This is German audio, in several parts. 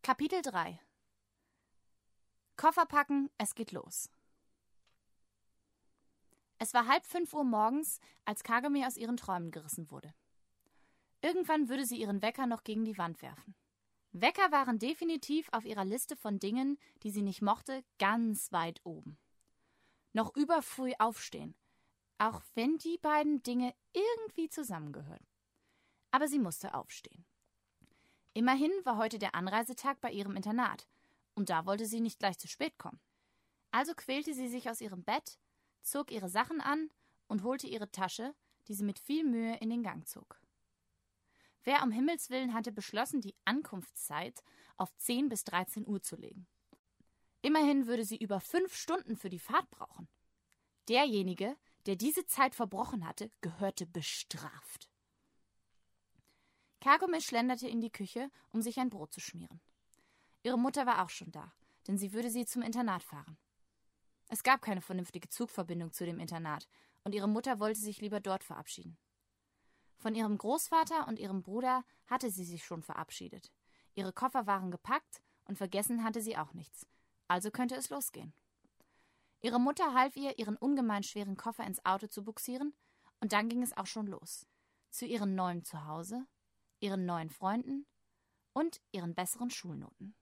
Kapitel 3 Koffer packen, es geht los. Es war 4:30 Uhr morgens, als Kagome aus ihren Träumen gerissen wurde. Irgendwann würde sie ihren Wecker noch gegen die Wand werfen. Wecker waren definitiv auf ihrer Liste von Dingen, die sie nicht mochte, ganz weit oben. Noch überfrüh aufstehen, auch wenn die beiden Dinge irgendwie zusammengehören. Aber sie musste aufstehen. Immerhin war heute der Anreisetag bei ihrem Internat, und da wollte sie nicht gleich zu spät kommen. Also quälte sie sich aus ihrem Bett, zog ihre Sachen an und holte ihre Tasche, die sie mit viel Mühe in den Gang zog. Wer um Himmels Willen hatte beschlossen, die Ankunftszeit auf 10 bis 13 Uhr zu legen? Immerhin würde sie über 5 Stunden für die Fahrt brauchen. Derjenige, der diese Zeit verbrochen hatte, gehörte bestraft. Kagome schlenderte in die Küche, um sich ein Brot zu schmieren. Ihre Mutter war auch schon da, denn sie würde sie zum Internat fahren. Es gab keine vernünftige Zugverbindung zu dem Internat, und ihre Mutter wollte sich lieber dort verabschieden. Von ihrem Großvater und ihrem Bruder hatte sie sich schon verabschiedet. Ihre Koffer waren gepackt und vergessen hatte sie auch nichts. Also könnte es losgehen. Ihre Mutter half ihr, ihren ungemein schweren Koffer ins Auto zu bugsieren, und dann ging es auch schon los. Zu ihrem neuen Zuhause, ihren neuen Freunden und ihren besseren Schulnoten.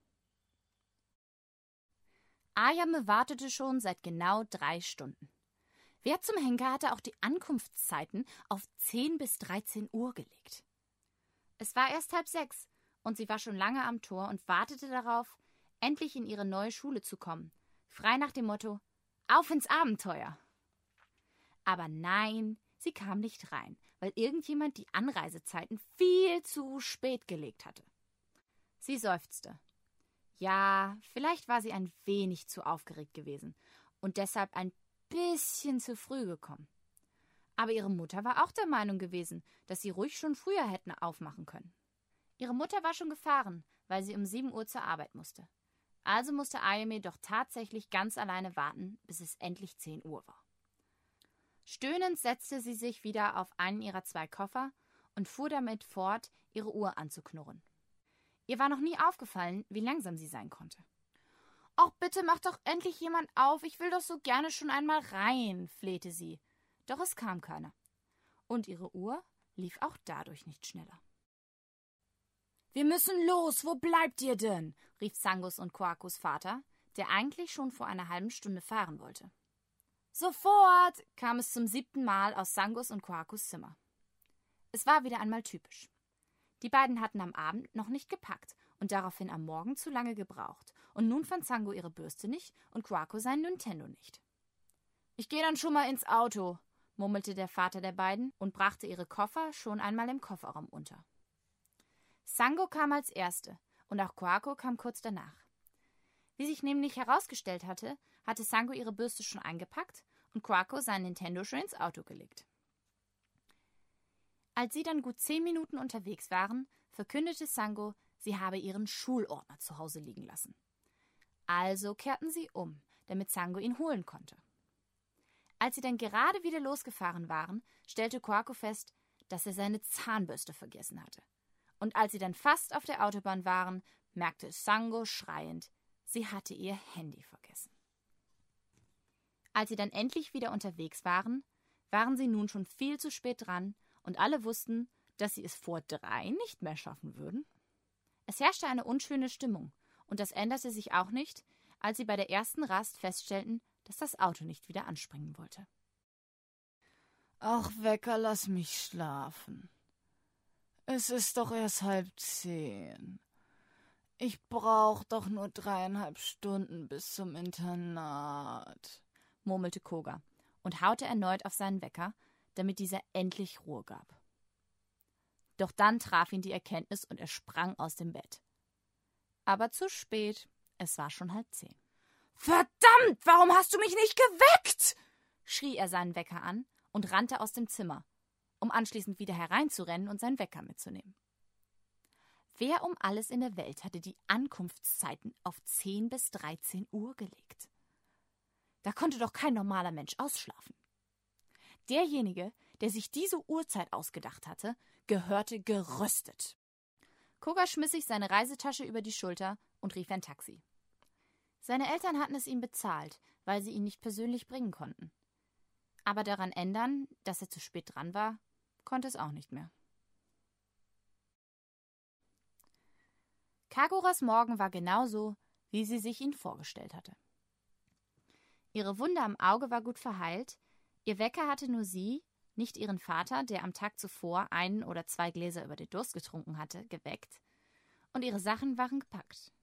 Ayame wartete schon seit genau 3 Stunden. Wer zum Henker hatte auch die Ankunftszeiten auf 10 bis 13 Uhr gelegt? Es war erst 5:30 und sie war schon lange am Tor und wartete darauf, endlich in ihre neue Schule zu kommen, frei nach dem Motto: Auf ins Abenteuer! Aber nein, sie kam nicht rein, weil irgendjemand die Anreisezeiten viel zu spät gelegt hatte. Sie seufzte. Ja, vielleicht war sie ein wenig zu aufgeregt gewesen und deshalb ein bisschen zu früh gekommen. Aber ihre Mutter war auch der Meinung gewesen, dass sie ruhig schon früher hätten aufmachen können. Ihre Mutter war schon gefahren, weil sie um 7 Uhr zur Arbeit musste. Also musste Ayame doch tatsächlich ganz alleine warten, bis es endlich 10 Uhr war. Stöhnend setzte sie sich wieder auf einen ihrer 2 Koffer und fuhr damit fort, ihre Uhr anzuknurren. Ihr war noch nie aufgefallen, wie langsam sie sein konnte. »Och, bitte mach doch endlich jemand auf, ich will doch so gerne schon einmal rein«, flehte sie. Doch es kam keiner. Und ihre Uhr lief auch dadurch nicht schneller. »Wir müssen los, wo bleibt ihr denn?«, rief Sangos und Koakos Vater, der eigentlich schon vor einer halben Stunde fahren wollte. »Sofort«, kam es zum 7. Mal aus Sangos und Koakos Zimmer. Es war wieder einmal typisch. Die beiden hatten am Abend noch nicht gepackt und daraufhin am Morgen zu lange gebraucht. Und nun fand Sango ihre Bürste nicht und Koako sein Nintendo nicht. »Ich gehe dann schon mal ins Auto«, murmelte der Vater der beiden und brachte ihre Koffer schon einmal im Kofferraum unter. Sango kam als Erste und auch Koako kam kurz danach. Wie sich nämlich herausgestellt hatte, hatte Sango ihre Bürste schon eingepackt und Koako sein Nintendo schon ins Auto gelegt. Als sie dann gut 10 Minuten unterwegs waren, verkündete Sango, sie habe ihren Schulordner zu Hause liegen lassen. Also kehrten sie um, damit Sango ihn holen konnte. Als sie dann gerade wieder losgefahren waren, stellte Koako fest, dass er seine Zahnbürste vergessen hatte. Und als sie dann fast auf der Autobahn waren, merkte Sango schreiend, sie hatte ihr Handy vergessen. Als sie dann endlich wieder unterwegs waren, waren sie nun schon viel zu spät dran und alle wussten, dass sie es vor 3 nicht mehr schaffen würden. Es herrschte eine unschöne Stimmung und das änderte sich auch nicht, als sie bei der ersten Rast feststellten, dass das Auto nicht wieder anspringen wollte. »Ach, Wecker, lass mich schlafen. Es ist doch erst 9:30. Ich brauch doch nur 3,5 Stunden bis zum Internat«, murmelte Koga und haute erneut auf seinen Wecker, damit dieser endlich Ruhe gab. Doch dann traf ihn die Erkenntnis und er sprang aus dem Bett. Aber zu spät, es war schon 9:30. »Verdammt, warum hast du mich nicht geweckt?«, schrie er seinen Wecker an und rannte aus dem Zimmer, um anschließend wieder hereinzurennen und seinen Wecker mitzunehmen. Wer um alles in der Welt hatte die Ankunftszeiten auf 10 bis 13 Uhr gelegt? Da konnte doch kein normaler Mensch ausschlafen. Derjenige, der sich diese Uhrzeit ausgedacht hatte, gehörte geröstet. Koga schmiss sich seine Reisetasche über die Schulter und rief ein Taxi. Seine Eltern hatten es ihm bezahlt, weil sie ihn nicht persönlich bringen konnten. Aber daran ändern, dass er zu spät dran war, konnte es auch nicht mehr. Kaguras Morgen war genauso, wie sie sich ihn vorgestellt hatte. Ihre Wunde am Auge war gut verheilt, ihr Wecker hatte nur sie, nicht ihren Vater, der am Tag zuvor 1 oder 2 Gläser über den Durst getrunken hatte, geweckt, und ihre Sachen waren gepackt.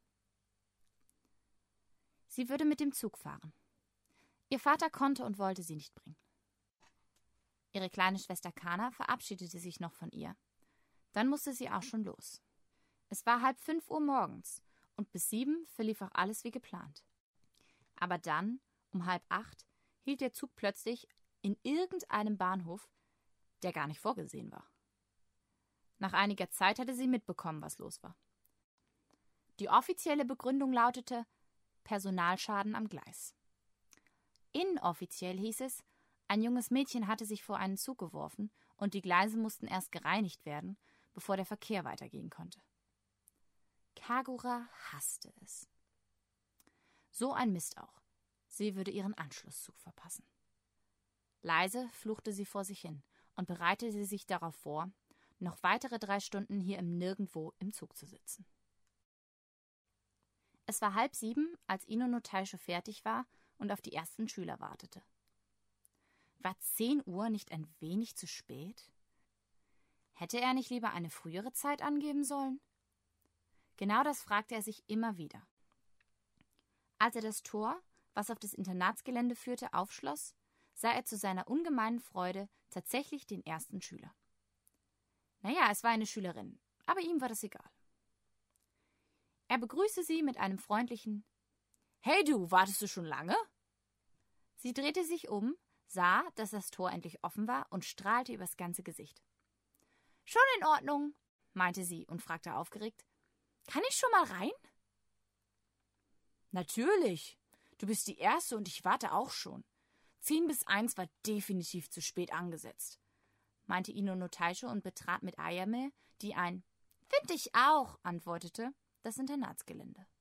Sie würde mit dem Zug fahren. Ihr Vater konnte und wollte sie nicht bringen. Ihre kleine Schwester Kana verabschiedete sich noch von ihr. Dann musste sie auch schon los. Es war 4:30 morgens und bis 7 verlief auch alles wie geplant. Aber dann, um 7:30, hielt der Zug plötzlich in irgendeinem Bahnhof, der gar nicht vorgesehen war. Nach einiger Zeit hatte sie mitbekommen, was los war. Die offizielle Begründung lautete Personalschaden am Gleis. Inoffiziell hieß es, ein junges Mädchen hatte sich vor einen Zug geworfen und die Gleise mussten erst gereinigt werden, bevor der Verkehr weitergehen konnte. Kagura hasste es. So ein Mist auch. Sie würde ihren Anschlusszug verpassen. Leise fluchte sie vor sich hin und bereitete sich darauf vor, noch weitere 3 Stunden hier im Nirgendwo im Zug zu sitzen. Es war 6:30, als Ino no Taisho fertig war und auf die ersten Schüler wartete. War 10 Uhr nicht ein wenig zu spät? Hätte er nicht lieber eine frühere Zeit angeben sollen? Genau das fragte er sich immer wieder. Als er das Tor, was auf das Internatsgelände führte, aufschloss, sah er zu seiner ungemeinen Freude tatsächlich den ersten Schüler. Naja, es war eine Schülerin, aber ihm war das egal. Er begrüßte sie mit einem freundlichen »Hey du, wartest du schon lange?« Sie drehte sich um, sah, dass das Tor endlich offen war und strahlte übers ganze Gesicht. »Schon in Ordnung«, meinte sie und fragte aufgeregt, »kann ich schon mal rein?« »Natürlich, du bist die Erste und ich warte auch schon. 10:50 war definitiv zu spät angesetzt«, meinte Ino no Taisho und betrat mit Ayame, die ein »Find ich auch«, antwortete, das Internatsgelände.